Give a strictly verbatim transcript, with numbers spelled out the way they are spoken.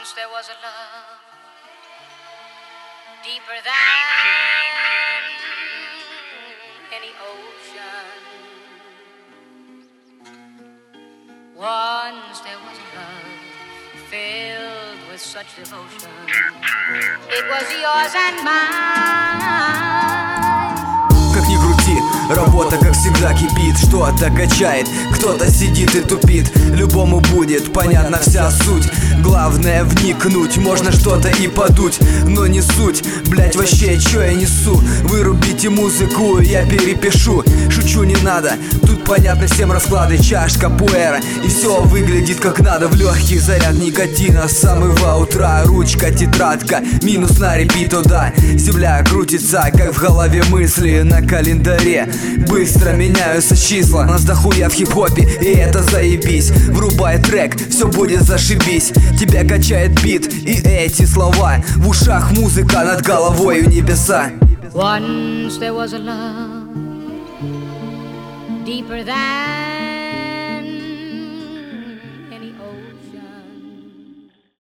Once there was a love deeper than any ocean. Once there was a love filled with such devotion. It was yours and mine. Как ни крути, работа, как всегда, кипит. Что-то качает, кто-то сидит и тупит. Любому будет понятна вся суть. Главное вникнуть, можно что-то и подуть, но не суть. Блять, вообще, чё я несу? Вырубите музыку, я перепишу. Шучу, не надо, тут понятно всем расклады. Чашка пуэра, и все выглядит как надо. В легких заряд никотина с самого утра. Ручка, тетрадка, минус на репит, о да. Земля крутится, как в голове мысли на календаре. Быстро меняются числа, нас дохуя в хип-хопе, и это заебись. Врубай трек, все будет зашибись. Тебя качает бит и эти слова. В ушах музыка, над головой небеса. Once there was a love deeper than